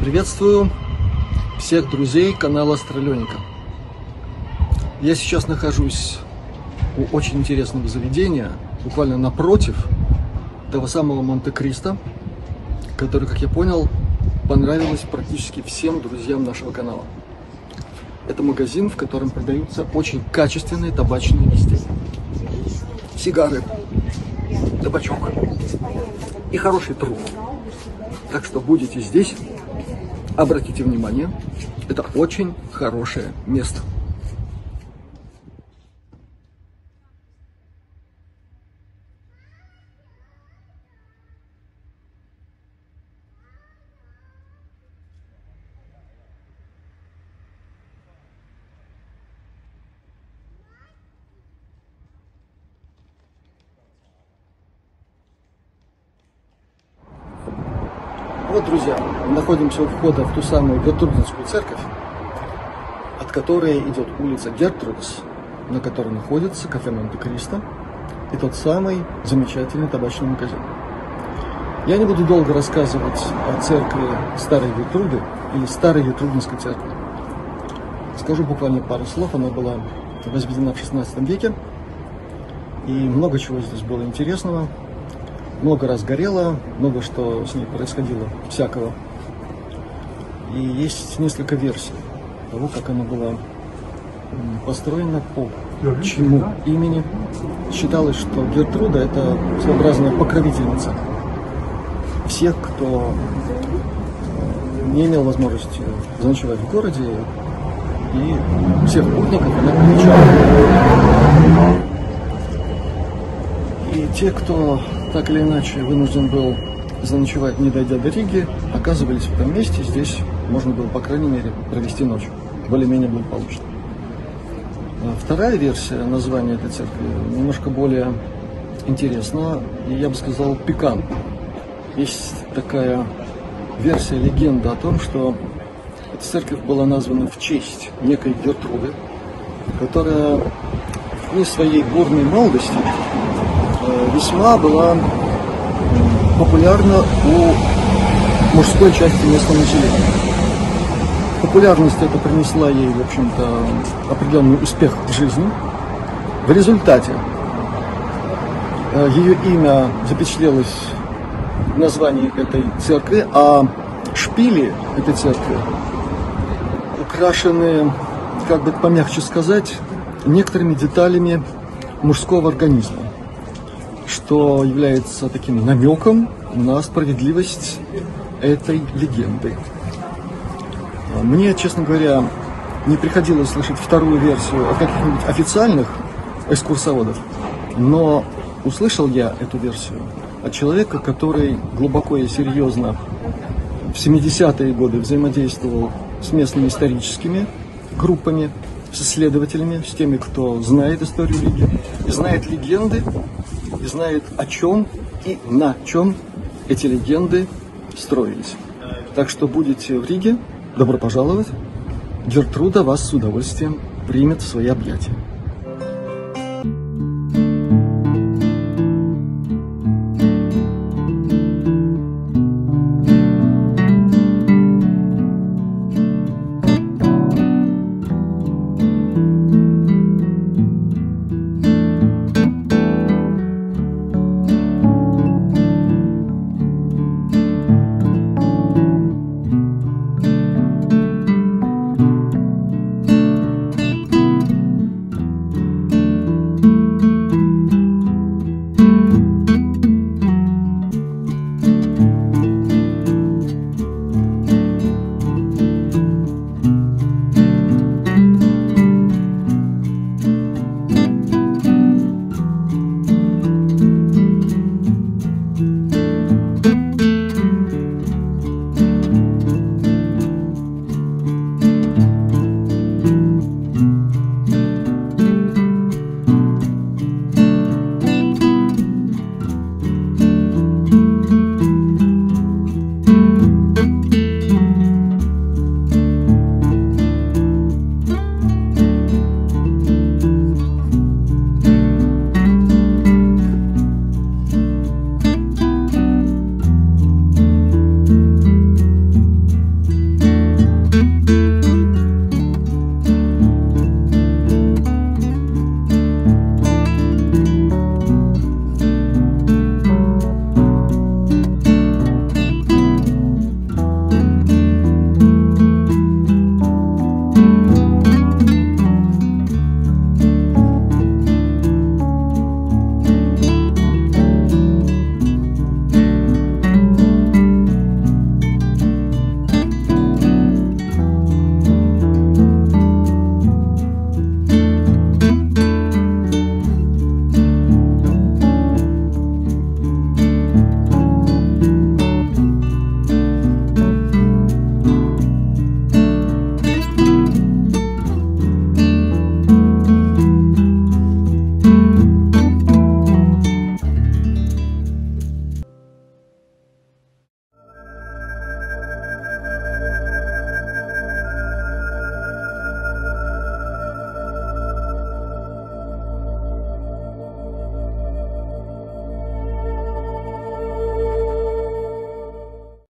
Приветствую всех друзей канала Астралёника. Я сейчас нахожусь у очень интересного заведения, буквально напротив того самого Монте-Кристо, который, как я понял, понравилось практически всем друзьям нашего канала. Это магазин, в котором продаются очень качественные табачные изделия. Сигары, табачок и хороший труд. Так что будете здесь, обратите внимание, это очень хорошее место. Вот, друзья, мы находимся у входа в ту самую Гертрудинскую церковь, от которой идет улица Гертрудис, на которой находится кафе Монте-Кристо и тот самый замечательный табачный магазин. Я не буду долго рассказывать о церкви Старой Гертруды или Старой Гертрудинской церкви. Скажу буквально пару слов. Она была возведена в 16 веке, и много чего здесь было интересного. Много раз горело, много что с ней происходило всякого. И есть несколько версий того, как она была построена, по чему имени. Считалось, что Гертруда – это своеобразная покровительница всех, кто не имел возможности заночевать в городе, и всех путников она помечала. И те, кто так или иначе вынужден был заночевать, не дойдя до Риги, оказывались в этом месте. Здесь можно было, по крайней мере, провести ночь более-менее благополучно. Вторая версия названия этой церкви немножко более интересна, и, я бы сказал, пикантна. Есть такая версия, легенда о том, что эта церковь была названа в честь некой Гертруды, которая в дни своей бурной молодости весьма была популярна у мужской части местного населения. Популярность эта принесла ей, в общем-то, определенный успех в жизни. В результате ее имя запечатлелось в названии этой церкви, а шпили этой церкви украшены, как бы помягче сказать, некоторыми деталями мужского организма, что является таким намеком на справедливость этой легенды. Мне, честно говоря, не приходилось слышать вторую версию от каких-нибудь официальных экскурсоводов, но услышал я эту версию от человека, который глубоко и серьезно в 70-е годы взаимодействовал с местными историческими группами, с исследователями, с теми, кто знает историю Риги, и знает легенды, и знает, о чем и на чем эти легенды строились. Так что будете в Риге, добро пожаловать. Гертруда вас с удовольствием примет в свои объятия.